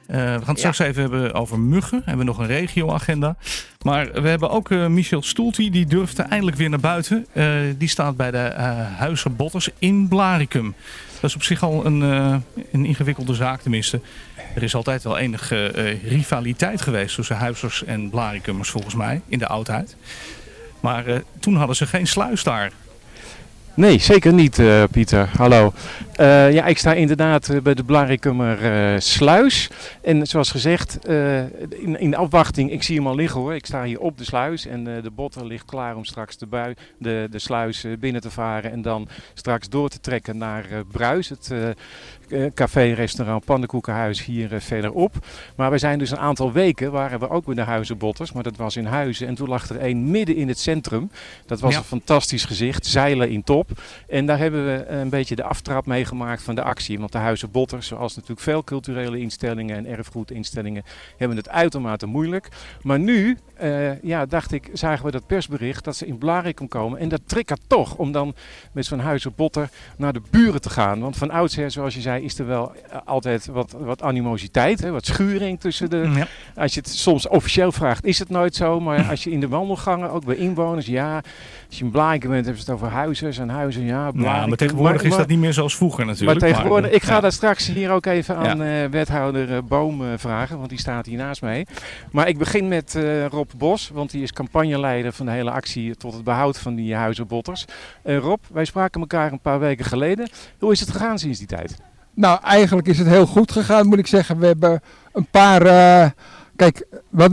We gaan het straks even hebben over muggen. We hebben nog een regioagenda. Maar we hebben ook Michel Stoelty. Die durfde eindelijk weer naar buiten. Die staat bij de Huizen Botters in Blaricum. Dat is op zich al een ingewikkelde zaak tenminste. Er is altijd wel enige rivaliteit geweest tussen Huizers en Blaricummers volgens mij in de oudheid. Maar toen hadden ze geen sluis daar. Nee, zeker niet, Pieter. Hallo. Ik sta inderdaad bij de Blaricummer sluis. En zoals gezegd, in de afwachting, ik zie hem al liggen hoor. Ik sta hier op de sluis en de botter ligt klaar om straks de sluis binnen te varen. En dan straks door te trekken naar Bruis, het café, restaurant, pannenkoekenhuis hier verderop. Maar we zijn dus een aantal weken, waren we ook bij de Huizenbotters. Maar dat was in Huizen en toen lag er één midden in het centrum. Dat was een fantastisch gezicht, zeilen in top. En daar hebben we een beetje de aftrap meegemaakt van de actie. Want de Huizenbotters, zoals natuurlijk veel culturele instellingen en erfgoedinstellingen, hebben het uitermate moeilijk. Maar nu, zagen we dat persbericht dat ze in Blaricum komen. En dat triggert toch om dan met zo'n Huizenbotter naar de buren te gaan. Want van oudsher, zoals je zei, is er wel altijd wat animositeit, wat schuring tussen de... Ja. Als je het soms officieel vraagt, is het nooit zo. Maar als je in de wandelgangen, ook bij inwoners, als je in Blaricum bent, hebben ze het over huizers en huizen, maar tegenwoordig is dat niet meer zoals vroeger natuurlijk. Maar tegenwoordig, ik ga daar straks hier ook even aan wethouder Boom vragen, want die staat hier naast mij. Maar ik begin met Rob Bos, want die is campagneleider van de hele actie tot het behoud van die Huizenbotters. Rob, wij spraken elkaar een paar weken geleden. Hoe is het gegaan sinds die tijd? Nou, eigenlijk is het heel goed gegaan, moet ik zeggen. We hebben een paar... we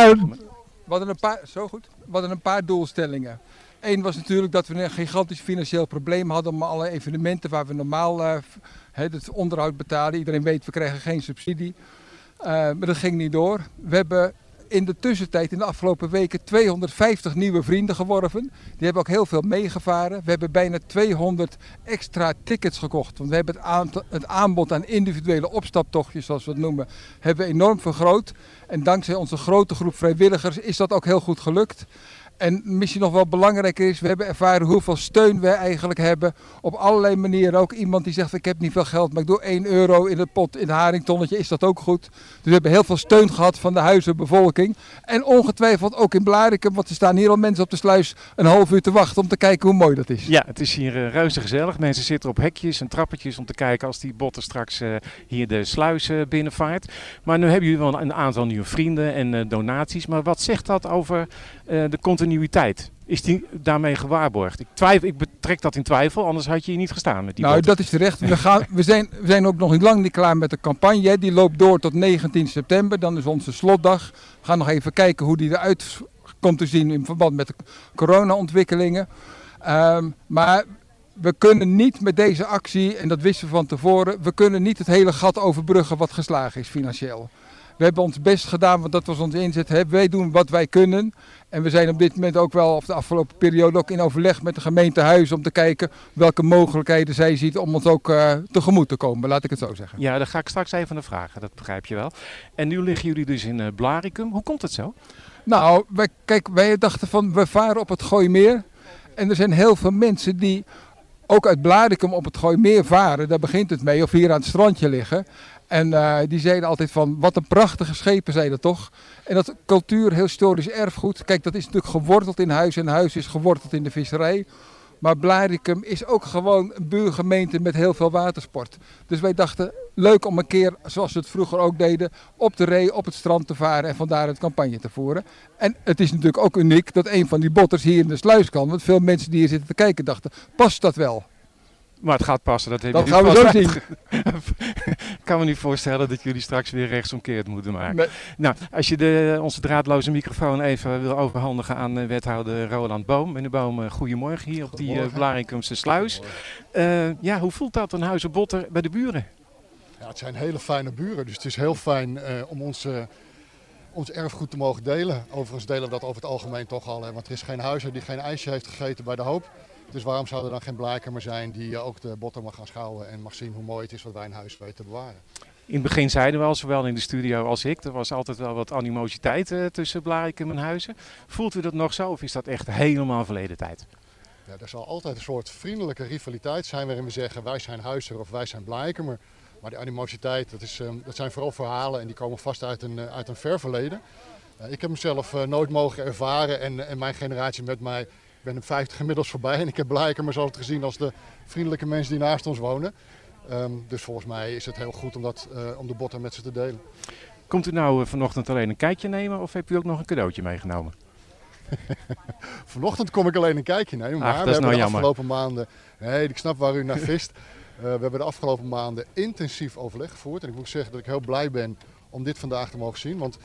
hadden een paar doelstellingen. Eén was natuurlijk dat we een gigantisch financieel probleem hadden om alle evenementen waar we normaal het onderhoud betalen. Iedereen weet, we krijgen geen subsidie. Maar dat ging niet door. We hebben in de tussentijd, in de afgelopen weken, 250 nieuwe vrienden geworven. Die hebben ook heel veel meegevaren. We hebben bijna 200 extra tickets gekocht. Want we hebben het aanbod aan individuele opstaptochtjes, zoals we het noemen, hebben we enorm vergroot. En dankzij onze grote groep vrijwilligers is dat ook heel goed gelukt. En misschien nog wel belangrijker is, we hebben ervaren hoeveel steun wij eigenlijk hebben op allerlei manieren. Ook iemand die zegt, ik heb niet veel geld, maar ik doe 1 euro in het pot, in het haringtonnetje, is dat ook goed. Dus we hebben heel veel steun gehad van de huizenbevolking. En ongetwijfeld ook in Blaricum, want er staan hier al mensen op de sluis een half uur te wachten om te kijken hoe mooi dat is. Ja, het is hier reuze gezellig. Mensen zitten op hekjes en trappetjes om te kijken als die botter straks hier de sluis binnenvaart. Maar nu hebben jullie wel een aantal nieuwe vrienden en donaties. Maar wat zegt dat over de continuïteit? Is die daarmee gewaarborgd? Ik betrek dat in twijfel, anders had je hier niet gestaan met die botter. Dat is terecht. We zijn ook nog lang niet klaar met de campagne. Die loopt door tot 19 september. Dan is onze slotdag. We gaan nog even kijken hoe die eruit komt te zien in verband met de corona-ontwikkelingen. Maar we kunnen niet met deze actie, en dat wisten we van tevoren, we kunnen niet het hele gat overbruggen wat geslagen is financieel. We hebben ons best gedaan, want dat was onze inzet. Wij doen wat wij kunnen. En we zijn op dit moment ook wel, of de afgelopen periode, ook in overleg met de gemeente Huizen om te kijken welke mogelijkheden zij ziet om ons ook tegemoet te komen, laat ik het zo zeggen. Ja, daar ga ik straks even naar vragen, dat begrijp je wel. En nu liggen jullie dus in Blaricum. Hoe komt het zo? Nou, wij dachten van, we varen op het Gooimeer. En er zijn heel veel mensen die ook uit Blaricum op het Gooimeer varen. Daar begint het mee, of hier aan het strandje liggen. En die zeiden altijd van, wat een prachtige schepen zijn dat toch. En dat cultuur, historisch erfgoed, kijk, dat is natuurlijk geworteld in Huizen. En Huizen is geworteld in de visserij. Maar Blaricum is ook gewoon een buurgemeente met heel veel watersport. Dus wij dachten, leuk om een keer, zoals we het vroeger ook deden, op de ree, op het strand te varen en vandaar het campagne te voeren. En het is natuurlijk ook uniek dat een van die botters hier in de sluis kan. Want veel mensen die hier zitten te kijken dachten, past dat wel? Maar het gaat passen, dat gaan we zo zien. Ik kan me niet voorstellen dat jullie straks weer rechtsomkeerd moeten maken. Nee. Nou, als je onze draadloze microfoon even wil overhandigen aan wethouder Roland Boom. Meneer Boom, goedemorgen hier op die Blaricumse sluis. Hoe voelt dat, een Huizenbotter bij de buren? Ja, het zijn hele fijne buren, dus het is heel fijn om ons erfgoed te mogen delen. Overigens delen we dat over het algemeen toch al, want er is geen huizer die geen ijsje heeft gegeten bij de hoop. Dus waarom zou er dan geen Blaricummer zijn die ook de botter mag gaan schouwen en mag zien hoe mooi het is wat wij in huis weten te bewaren. In het begin zeiden we al, zowel in de studio als ik, er was altijd wel wat animositeit tussen Blaricum en Huizen. Voelt u dat nog zo of is dat echt helemaal verleden tijd? Ja, er zal altijd een soort vriendelijke rivaliteit zijn waarin we zeggen wij zijn Huizer of wij zijn Blaricummer. Maar die animositeit, dat zijn vooral verhalen en die komen vast uit een ver verleden. Ik heb mezelf nooit mogen ervaren en mijn generatie met mij, ik ben de 50 inmiddels voorbij en ik heb Blaricum altijd gezien als de vriendelijke mensen die naast ons wonen. Dus volgens mij is het heel goed om de botten met ze te delen. Komt u nou vanochtend alleen een kijkje nemen of heb u ook nog een cadeautje meegenomen? Vanochtend kom ik alleen een kijkje nemen, maar we hebben de afgelopen maanden... Nee, ik snap waar u naar vist. We hebben de afgelopen maanden intensief overleg gevoerd. En ik moet zeggen dat ik heel blij ben om dit vandaag te mogen zien. Want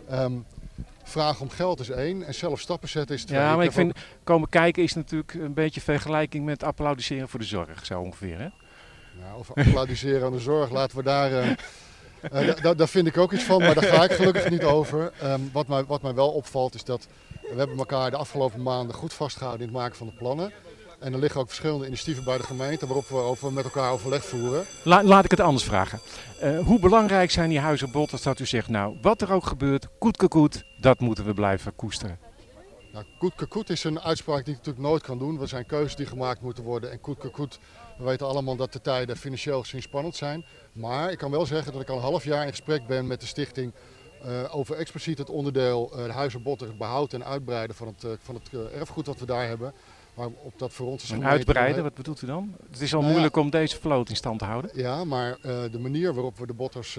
vragen om geld is 1 en zelf stappen zetten is 2. Ja, maar ik vind komen kijken is natuurlijk een beetje vergelijking met applaudisseren voor de zorg, zo ongeveer, hè? Nou, over applaudisseren aan de zorg, laten we daar... Daar vind ik ook iets van, maar daar ga ik gelukkig niet over. Wat mij wel opvalt is dat we hebben elkaar de afgelopen maanden goed vastgehouden in het maken van de plannen. En er liggen ook verschillende initiatieven bij de gemeente waarop we met elkaar overleg voeren. Laat ik het anders vragen. Hoe belangrijk zijn die huizen Botters dat u zegt, nou, wat er ook gebeurt, koet, dat moeten we blijven koesteren? Nou, koet is een uitspraak die ik natuurlijk nooit kan doen. Er zijn keuzes die gemaakt moeten worden. En koet, we weten allemaal dat de tijden financieel gezien spannend zijn. Maar ik kan wel zeggen dat ik al een half jaar in gesprek ben met de stichting over expliciet het onderdeel de huizen Botters behoud en uitbreiden van het erfgoed wat we daar hebben. Maar op dat voor ons is een uitbreiden, wat bedoelt u dan? Het is al moeilijk om deze vloot in stand te houden. Ja, maar de manier waarop we de Botters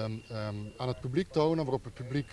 aan het publiek tonen, waarop het publiek...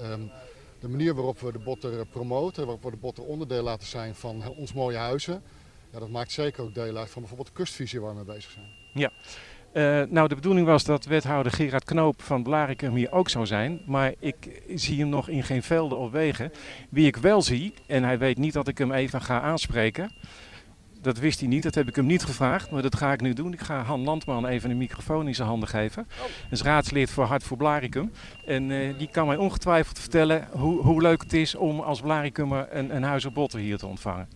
de manier waarop we de botter promoten, waarop we de botter onderdeel laten zijn van ons mooie huizen. Ja, dat maakt zeker ook deel uit van bijvoorbeeld de kustvisie waar we mee bezig zijn. Ja, nou de bedoeling was dat wethouder Gerard Knoop van Blaricum hier ook zou zijn. Maar ik zie hem nog in geen velden of wegen. Wie ik wel zie, en hij weet niet dat ik hem even ga aanspreken. Dat wist hij niet, dat heb ik hem niet gevraagd, maar dat ga ik nu doen. Ik ga Han Landman even een microfoon in zijn handen geven. Hij is raadslid voor Hart voor Blaricum. En die kan mij ongetwijfeld vertellen hoe leuk het is om als Blaricummer een huis op Botter hier te ontvangen.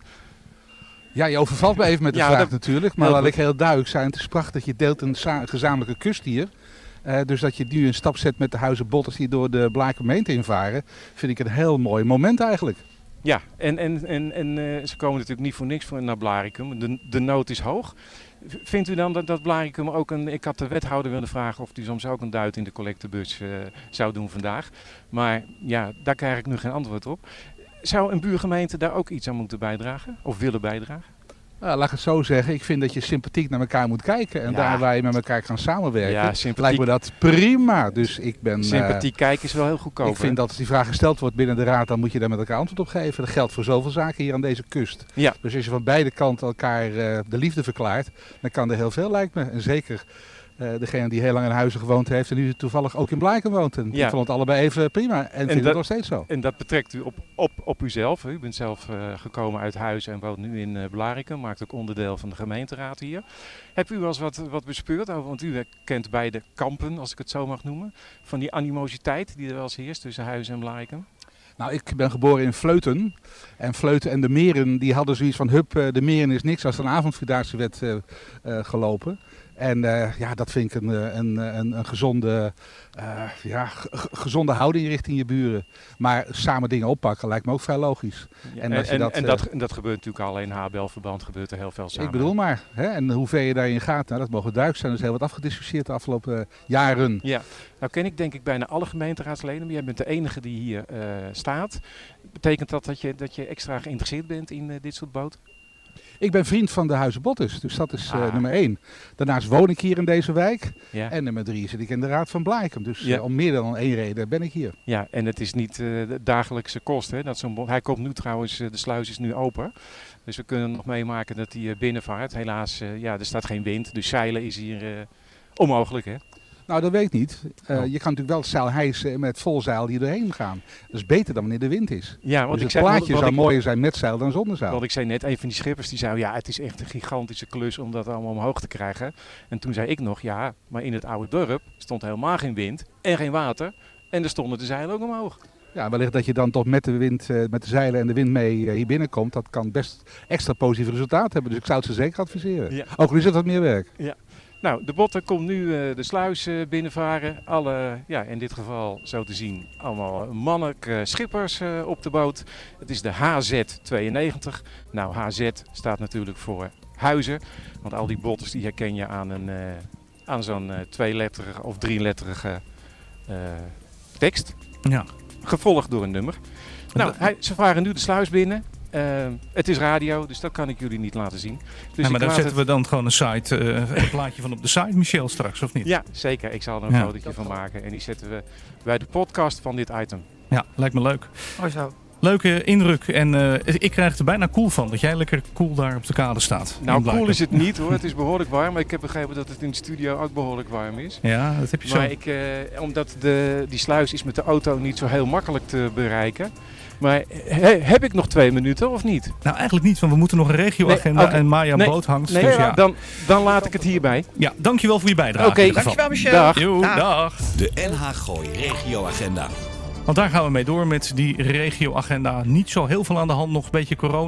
Ja, je overvalt me even met de vraag natuurlijk. Maar laat ik heel duidelijk zijn, het is prachtig dat je deelt een gezamenlijke kust hier. Dus dat je nu een stap zet met de huizen Botters die door de Blaricum gemeente invaren, vind ik een heel mooi moment eigenlijk. Ja, en ze komen natuurlijk niet voor niks naar Blaricum. De nood is hoog. Vindt u dan dat Blaricum ook ik had de wethouder willen vragen of hij soms ook een duit in de collectebus zou doen vandaag. Maar ja, daar krijg ik nu geen antwoord op. Zou een buurgemeente daar ook iets aan moeten bijdragen? Of willen bijdragen? Nou, laat ik het zo zeggen. Ik vind dat je sympathiek naar elkaar moet kijken. En daar waar je met elkaar kan samenwerken, lijkt me dat prima. Dus ik ben... Sympathiek kijken is wel heel goedkoop. Ik vind dat als die vraag gesteld wordt binnen de raad, dan moet je daar met elkaar antwoord op geven. Dat geldt voor zoveel zaken hier aan deze kust. Ja. Dus als je van beide kanten elkaar de liefde verklaart, dan kan er heel veel, lijkt me. En zeker degene die heel lang in Huizen gewoond heeft en nu toevallig ook in Blaricum woont. En ik vond het allebei even prima en vind het nog steeds zo. En dat betrekt u op uzelf. U bent zelf gekomen uit Huizen en woont nu in Blaricum. Maakt ook onderdeel van de gemeenteraad hier. Hebt u wel eens wat bespeurd over, want u kent beide kampen, als ik het zo mag noemen, van die animositeit die er wel eens heerst tussen Huizen en Blaricum? Nou, ik ben geboren in Vleuten. En Vleuten en de Meren, die hadden zoiets van, de Meren is niks als er een avondvierdaagse werd gelopen. En dat vind ik een gezonde houding richting je buren. Maar samen dingen oppakken lijkt me ook vrij logisch. Ja, dat gebeurt natuurlijk al in HBL-verband, gebeurt er heel veel samen. Ik bedoel maar. Hè? En hoe ver je daarin gaat, nou, dat mogen duidelijk zijn. Er is heel wat afgediscussieerd de afgelopen jaren. Ja, nou ken ik denk ik bijna alle gemeenteraadsleden. Maar jij bent de enige die hier staat. Betekent dat je extra geïnteresseerd bent in dit soort boten? Ik ben vriend van de Huizen Botters, dus dat is nummer 1. Daarnaast woon ik hier in deze wijk. Ja. En nummer 3 zit ik in de raad van Blaricum. Dus om meer dan 1 reden ben ik hier. Ja, en het is niet de dagelijkse kost. Hè? Hij komt nu trouwens, de sluis is nu open. Dus we kunnen nog meemaken dat hij binnenvaart. Helaas, er staat geen wind, dus zeilen is hier onmogelijk, hè? Nou, dat weet ik niet. Je kan natuurlijk wel het zeil hijsen met vol zeil hier doorheen gaan. Dat is beter dan wanneer de wind is. Ja, want dus het plaatje zou mooier zijn met zeil dan zonder zeil. Want ik zei net, een van die schippers die zei, het is echt een gigantische klus om dat allemaal omhoog te krijgen. En toen zei ik nog, maar in het oude dorp stond helemaal geen wind en geen water. En er stonden de zeilen ook omhoog. Ja, wellicht dat je dan toch met de wind, met de zeilen en de wind mee hier binnenkomt. Dat kan best extra positief resultaat hebben. Dus ik zou het ze zeker adviseren. Ja. Ook al is het wat meer werk. Ja. Nou, de Botter komt nu de sluis binnenvaren. Alle, in dit geval zo te zien, allemaal mannelijke schippers op de boot. Het is de HZ92. Nou, HZ staat natuurlijk voor Huizen. Want al die Botters die herken je aan aan zo'n 2-letterige of 3-letterige tekst. Ja. Gevolgd door een nummer. Nou, ze varen nu de sluis binnen. Het is radio, dus dat kan ik jullie niet laten zien. Dus maar daar zetten we dan gewoon een plaatje van op de site, Michel, straks, of niet? Ja, zeker. Ik zal er een fotootje van maken. En die zetten we bij de podcast van dit item. Ja, lijkt me leuk. Mooi zo. Leuke indruk en ik krijg er bijna cool van dat jij lekker cool daar op de kade staat. Nou, cool is het niet hoor. Het is behoorlijk warm. Maar ik heb begrepen dat het in de studio ook behoorlijk warm is. Ja, dat heb je zo. Maar omdat die sluis is met de auto niet zo heel makkelijk te bereiken. Maar heb ik nog 2 minuten of niet? Nou, eigenlijk niet, want we moeten nog een regioagenda en Maya boot hangt. Nee, dus dan laat ik het hierbij. Ja, dankjewel voor je bijdrage. Dankjewel Michel. Dag. Dag. De NH Gooi regioagenda. Want daar gaan we mee door met die regioagenda. Niet zo heel veel aan de hand, nog een beetje corona.